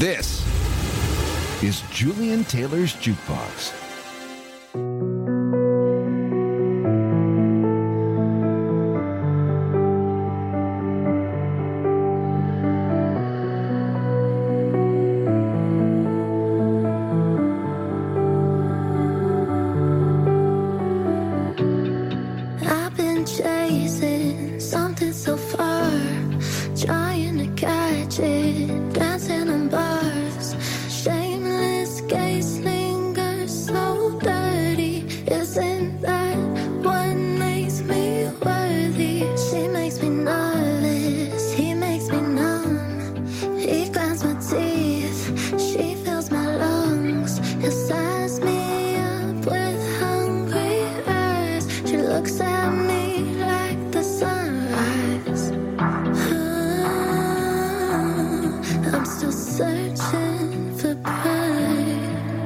This is Julian Taylor's Jukebox. I've been chasing something so far, trying to catch it, dancing on bars. Shameless gaze lingers so dirty. Isn't that what makes me worthy? She makes me nervous, he makes me numb. He grinds my teeth, she fills my lungs. He size me up with hungry eyes. She looks at me like the sunrise. I'm still searching for pride.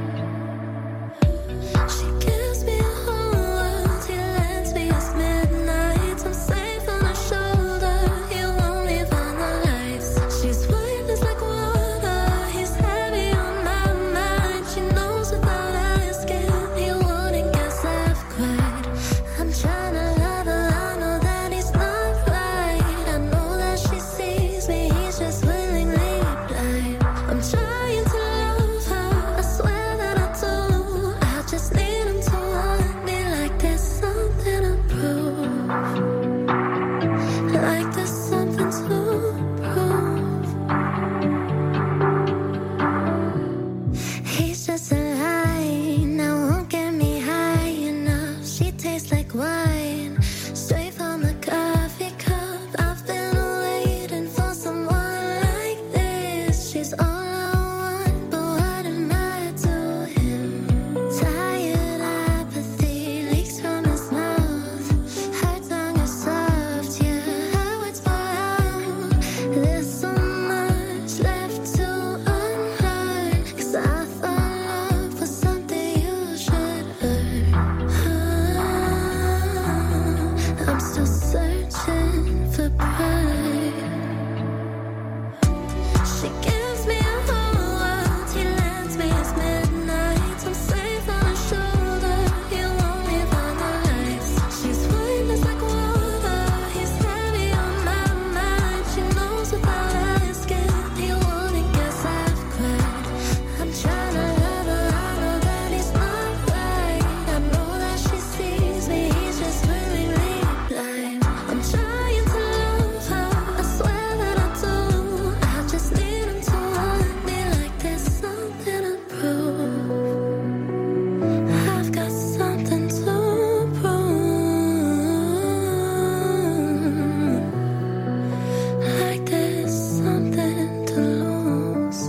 She gives me a whole world, he lends me his midnight. I'm safe on her shoulder, he won't leave on the lights. She's weightless like water, he's heavy on my mind. She knows without asking, he wouldn't guess I've cried. I'm trying to love her, I know that he's not right. I know that she sees me, he's just willingly blind. I'm trying to love her, I swear that I do. I just need him to want me like there's something to prove. Like there's something to prove. He's just a line, I won't get me high enough. She tastes like wine, straight from the coffee cup. I've been waiting for someone like this. She's all I want, but what am I to him? Tired apathy leaks from his mouth. Her tongue is soft, yeah, her words pour out. There's so much left to unlearn, 'cause I thought love was something you should earn. I'm still searching for pride. She gives me a whole world, he lends me his midnight. I'm safe on her shoulder, he won't leave on the lights. She's weightless like water, he's heavy on my mind. She knows without asking, he wouldn't guess I've cried. I'm trying to love her, I know that he's not right. I know that she sees me, he's just willingly blind. I'm trying to love her, I swear that I do. I just need him to want me like there's something to prove. I've got something to prove. Like there's something to lose.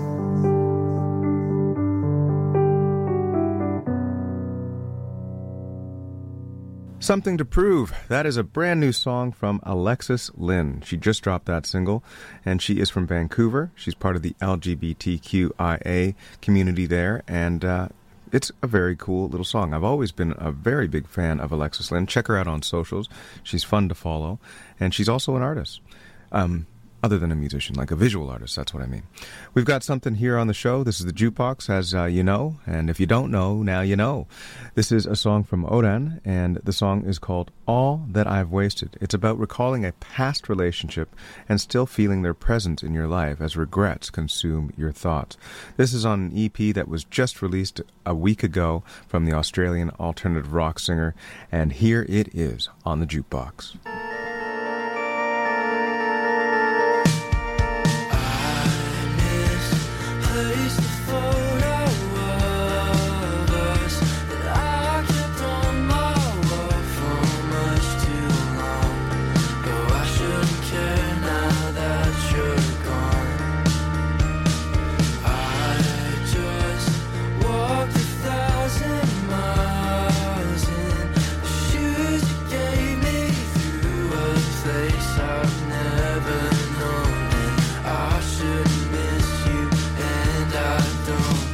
Something to Prove. That is a brand new song from Alexis Lynn. She just dropped that single, and she is from Vancouver. She's part of the LGBTQIA community there, and it's a very cool little song. I've always been a very big fan of Alexis Lynn. Check her out on socials. She's fun to follow, and she's also an artist. Other than a musician, like a visual artist, that's what I mean. We've got something here on the show. This is the Jukebox, as you know, and if you don't know, now you know. This is a song from Oran, and the song is called All That I've Wasted. It's about recalling a past relationship and still feeling their presence in your life as regrets consume your thoughts. This is on an EP that was just released a week ago from the Australian alternative rock singer, and here it is on the Jukebox. Never known, and I should miss you, and I don't.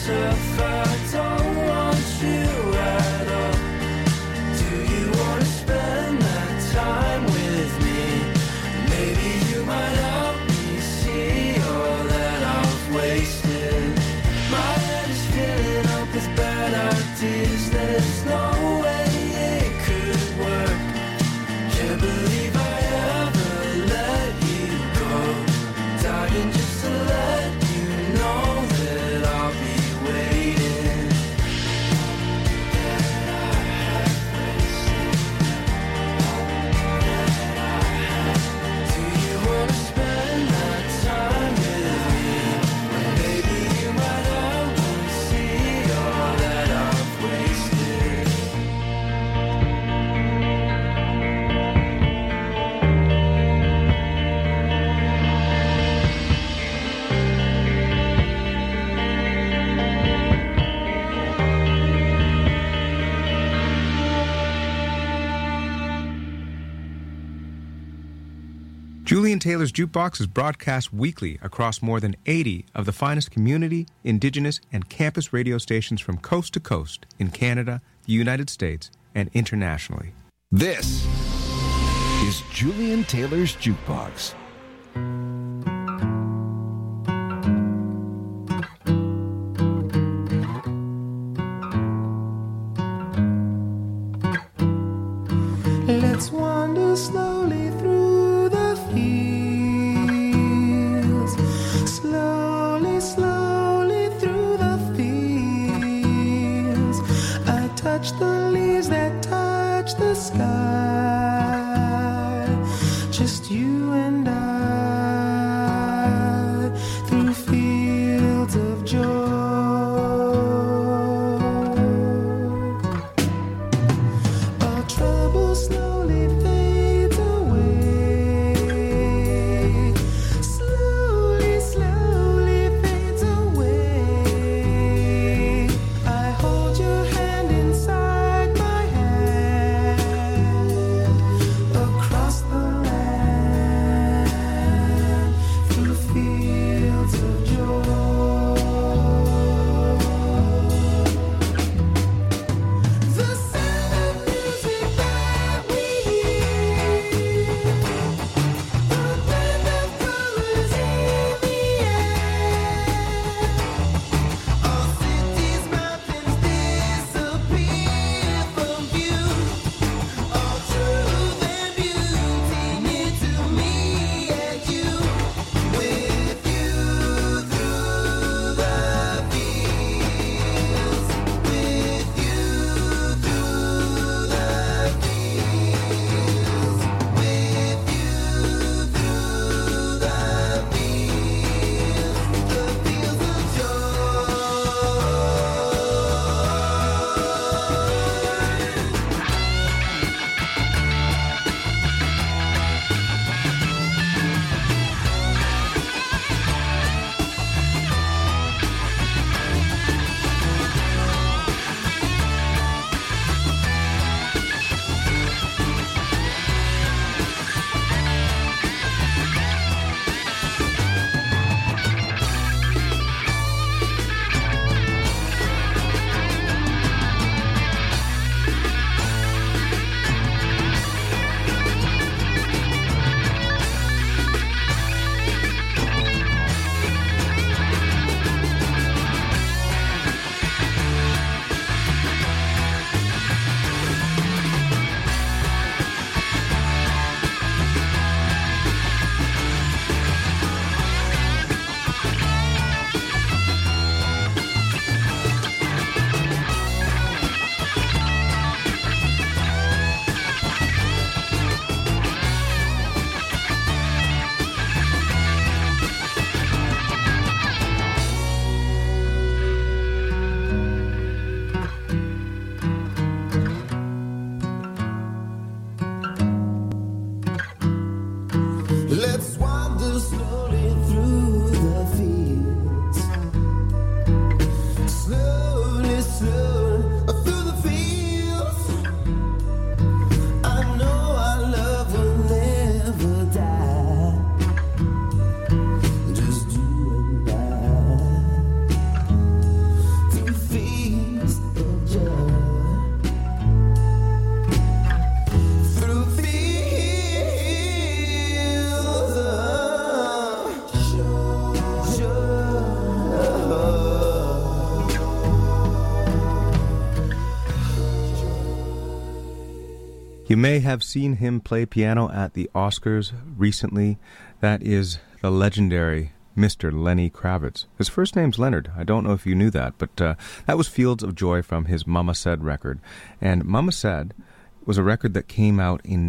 suffer, don't want you at all. Do you wanna spend that time with me? Maybe you might help me see all that I've wasted. My head is filling up with bad ideas. There's no way it could work. Can't believe I ever let you go. Dying just to let you know that I'll be waiting. That I have wasted. Do you wanna spend that time with me? Maybe you might help me see all that I've wasted. Julian Taylor's Jukebox is broadcast weekly across more than 80 of the finest community, indigenous, and campus radio stations from coast to coast in Canada, the United States, and internationally. This is Julian Taylor's Jukebox. Let's wander slowly through the fields. Slowly, slowly through the fields. I touch the leaves that touch the sky. Just you and I through fields of joy. Our trouble slowly fades away. Slowly, slowly fades away. I hold your hand inside my hand. You may have seen him play piano at the Oscars recently. That is the legendary Mr. Lenny Kravitz. His first name's Leonard. I don't know if you knew that, but that was Fields of Joy from his Mama Said record. And Mama Said was a record that came out in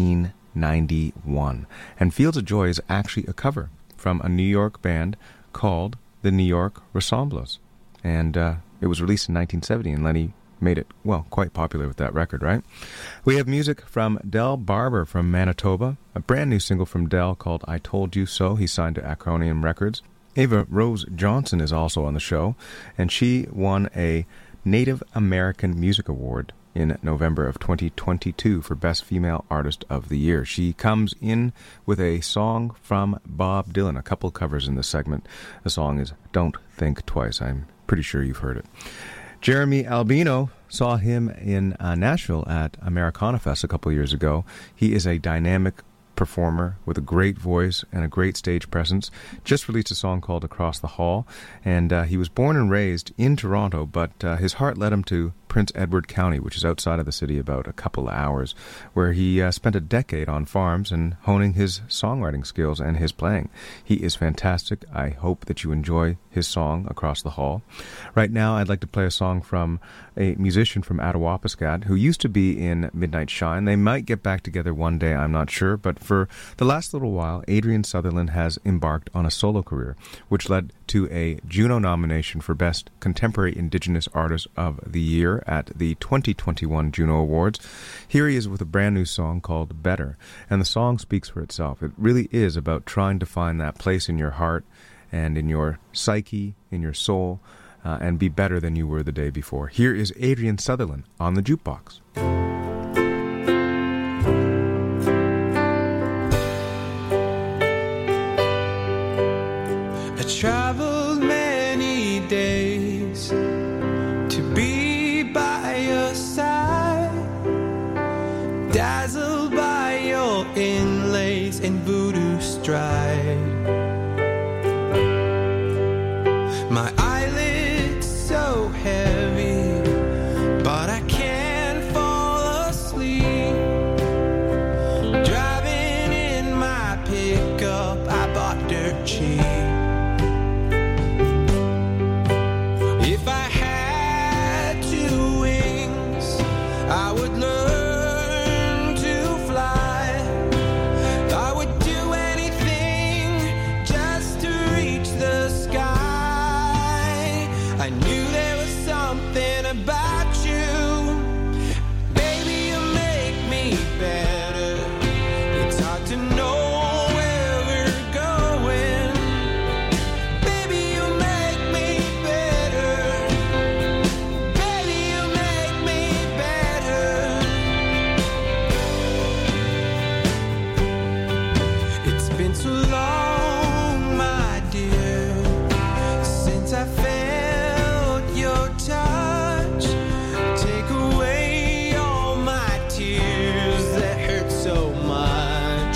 1991. And Fields of Joy is actually a cover from a New York band called the New York Ressemblers. And it was released in 1970, and Lenny made it, well, quite popular with that record, right? We have music from Del Barber from Manitoba, a brand new single from Del called I Told You So. He's signed to Acronium Records. Ava Rose Johnson is also on the show, and she won a Native American Music Award in November of 2022 for Best Female Artist of the Year. She comes in with a song from Bob Dylan, a couple covers in this segment. The song is Don't Think Twice. I'm pretty sure you've heard it. Jeremy Albino, saw him in Nashville at Americana Fest a couple years ago. He is a dynamic performer with a great voice and a great stage presence. Just released a song called Across the Hall, and he was born and raised in Toronto, but his heart led him to Prince Edward County, which is outside of the city about a couple of hours, where he spent a decade on farms and honing his songwriting skills and his playing. He is fantastic. I hope that you enjoy his song, Across the Hall. Right now, I'd like to play a song from a musician from Attawapiskat who used to be in Midnight Shine. They might get back together one day, I'm not sure, but for the last little while, Adrian Sutherland has embarked on a solo career, which led to a Juno nomination for Best Contemporary Indigenous Artist of the Year at the 2021 Juno Awards. Here he is with a brand new song called Better, and the song speaks for itself. It really is about trying to find that place in your heart and in your psyche, in your soul, and be better than you were the day before. Here is Adrian Sutherland on the Jukebox. I traveled many days to be by your side, dazzled by your inlays and voodoo stride. My eyelids so heavy, but I can't fall asleep. Driving in my pickup, I bought dirt cheap. If I had two wings, I would learn to fly. I would do anything just to reach the sky. I knew there was something about you. Baby, you make me better. It's hard to know where we're going. Baby, you make me better. Baby, you make me better. It's been so long, my dear, since I felt your touch. Take away all my tears that hurt so much.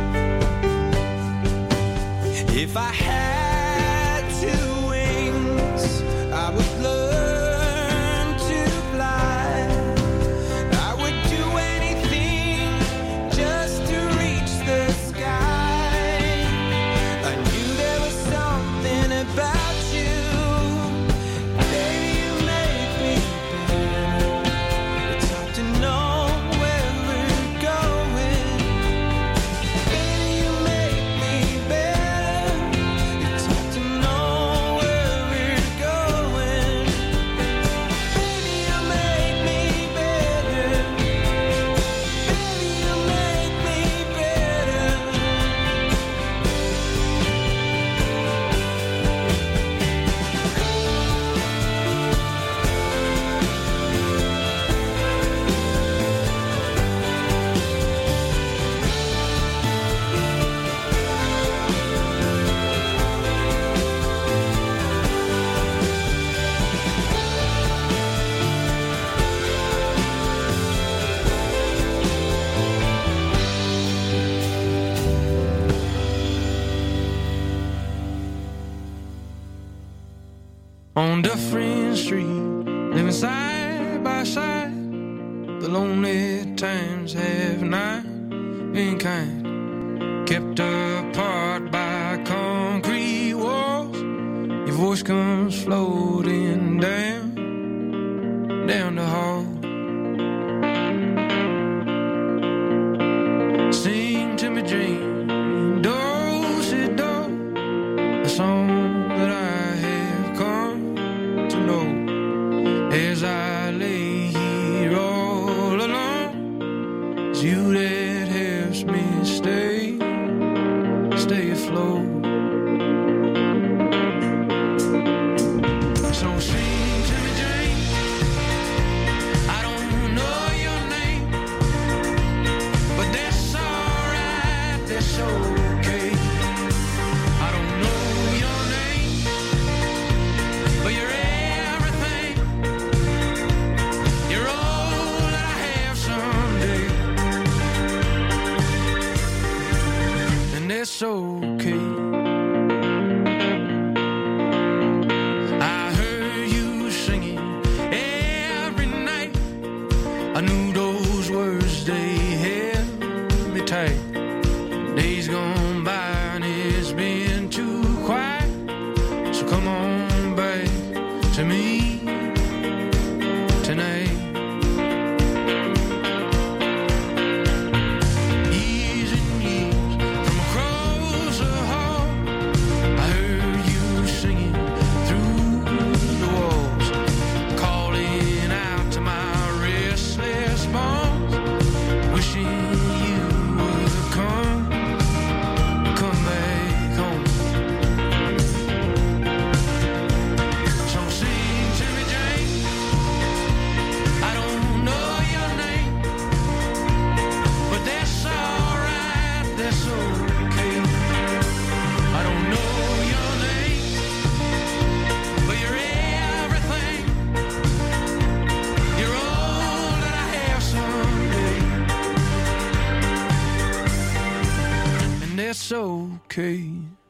If I had two wings, I would learn to fly. I would do anything just to reach the sky. I knew there was something about you. Baby, you make me better. It's hard to know where we're going. Baby, you make me better. It's hard to know where we're going. Baby, you make me better. Baby, you make me better. On Dufferin Street, living side by side, the lonely times have not been kind. Kept apart by concrete walls, your voice comes floating down the hall. Sing to me, dream, do-si-do, a song that I have come to know. As I lay here all alone, it's you that helps me stay afloat. So sing to me, dream, I don't know your name, but that's alright, that's okay. I don't know your name, but you're everything. You're all that I have someday, and that's okay. I heard you singing every night. I knew those words, they held me tight. Days gone by and it's been too quiet. So come on back to me tonight. Years and years from across the hall, I heard you singing through the walls, calling out to my restless bones, wishing you would come back home. So sing to me, Jane, I don't know your name, but that's alright, that's okay. I don't know your name, but you're everything. You're all that I have someday, and that's okay.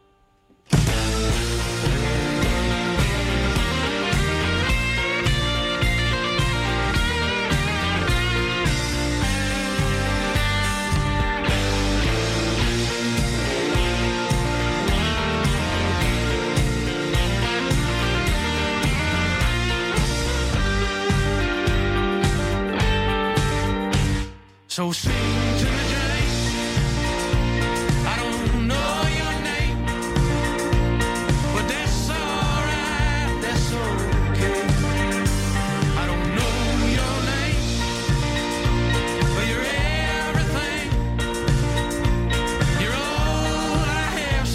So sing to me, Jane, I don't know your name, but that's alright, that's okay. I don't know your name, but you're everything. You're all I have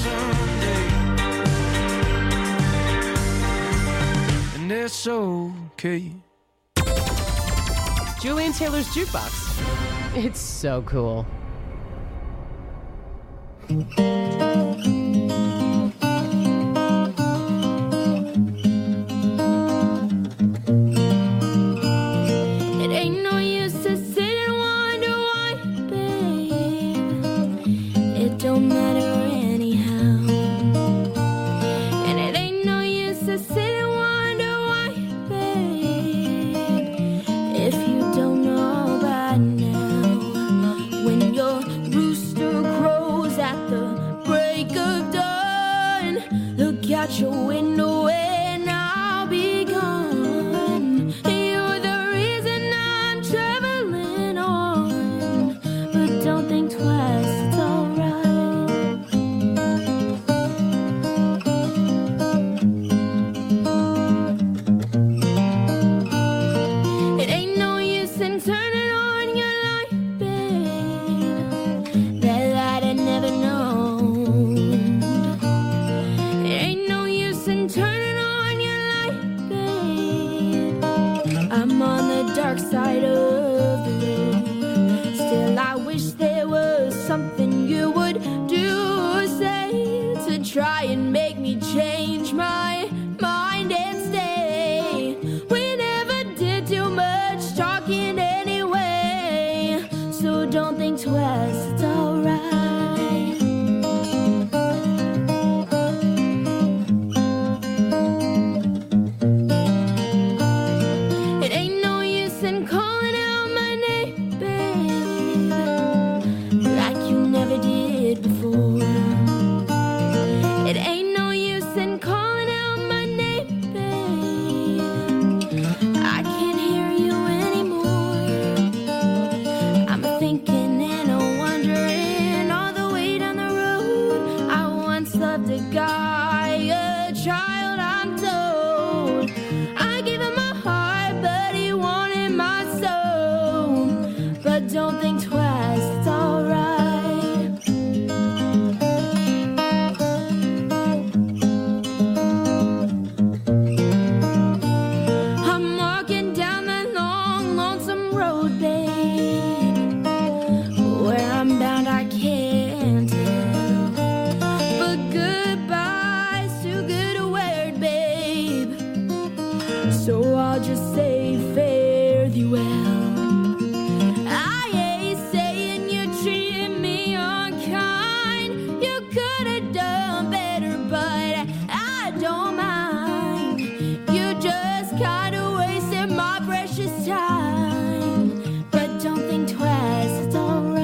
someday, and that's okay. Julian Taylor's Jukebox. It's so cool. It ain't no use to sit and wonder why, babe. It don't matter anyhow. And it ain't no use to sit and wonder why, babe. If you don't know by now, when your rooster crows at the break of dawn, look out your window and I'll be gone. You're the reason I'm traveling on, but don't think twice, it's alright. It ain't no use in turning on your light, babe. That light I never known. It ain't no use in turning on your light, babe. I'm on the dark side of the road. Still, I wish there was something you would do or say to try and make me change my mind and stay. We never did too much talking anyway, so don't think twice, it's alright. It ain't no use in calling out my name. so I'll just say fare thee well. I ain't saying you treated me unkind. You could have done better, but I don't mind. You just kind of wasted my precious time. But don't think twice, it's alright.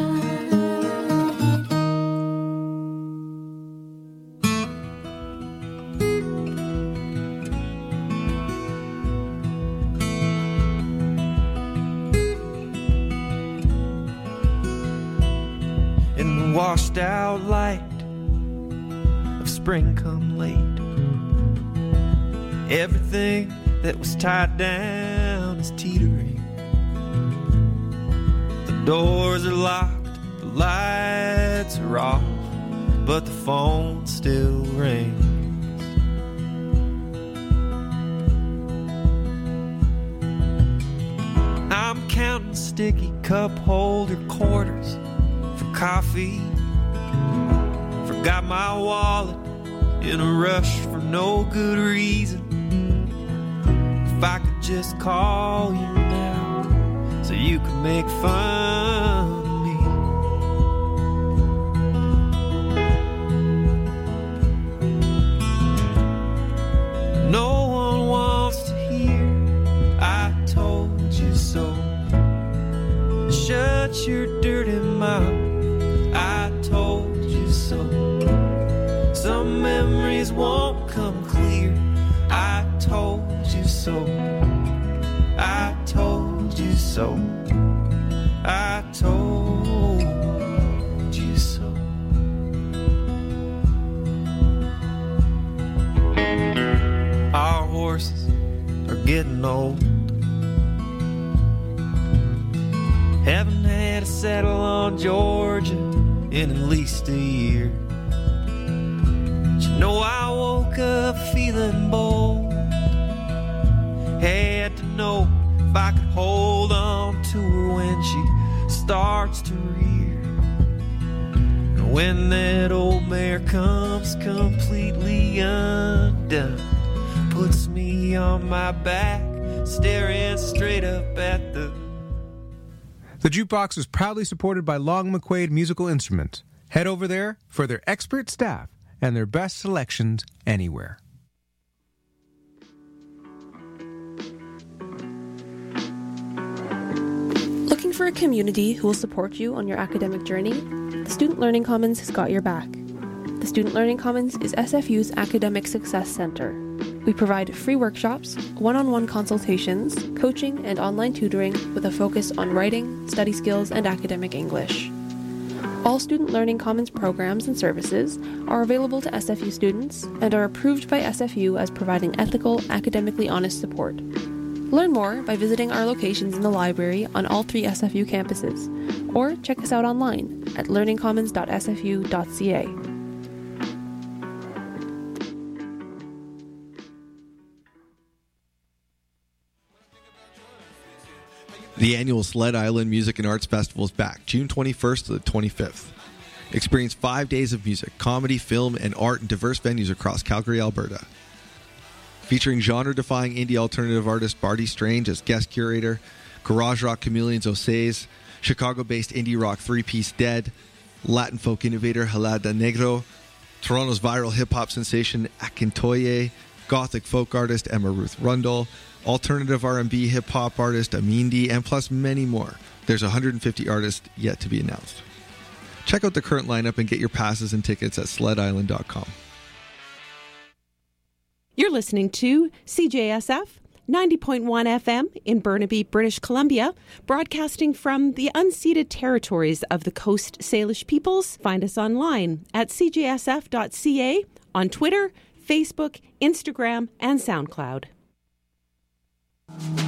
In the washed out light of spring come late, everything that was tied down is teetering. The doors are locked, the lights are off, but the phone still rings. I'm counting sticky cup holder quarters for coffee. Forgot my wallet in a rush for no good reason. If I could just call you now so you could make fun of me. No one wants to hear I told you so. Shut your dirty mouth, I told you so. Some memories won't come clear, I told you so. I told you so. I told you so. Our horses are getting old. Haven't had a saddle on Georgia in at least a year. But you know I woke up feeling bold. Had to know if I could hold on to her when she starts to rear. And when that old mare comes completely undone, puts me on my back, staring straight up at the... The Jukebox is proudly supported by Long McQuaid Musical Instruments. Head over there for their expert staff and their best selections anywhere. Looking for a community who will support you on your academic journey? The Student Learning Commons has got your back. The Student Learning Commons is SFU's Academic Success Center. We provide free workshops, one-on-one consultations, coaching, and online tutoring with a focus on writing, study skills, and academic English. All Student Learning Commons programs and services are available to SFU students and are approved by SFU as providing ethical, academically honest support. Learn more by visiting our locations in the library on all 3 SFU campuses, or check us out online at learningcommons.sfu.ca. The annual Sled Island Music and Arts Festival is back, June 21st to the 25th. Experience 5 days of music, comedy, film, and art in diverse venues across Calgary, Alberta. Featuring genre-defying indie alternative artist Barty Strange as guest curator, garage rock chameleons Osays, Chicago-based indie rock three-piece Dead, Latin folk innovator Helada Negro, Toronto's viral hip-hop sensation Akintoye, gothic folk artist Emma Ruth Rundle, alternative R&B hip-hop artist Amindi, and plus many more. There's 150 artists yet to be announced. Check out the current lineup and get your passes and tickets at sledisland.com. You're listening to CJSF 90.1 FM in Burnaby, British Columbia, broadcasting from the unceded territories of the Coast Salish peoples. Find us online at cjsf.ca, on Twitter, Facebook, Instagram, and SoundCloud.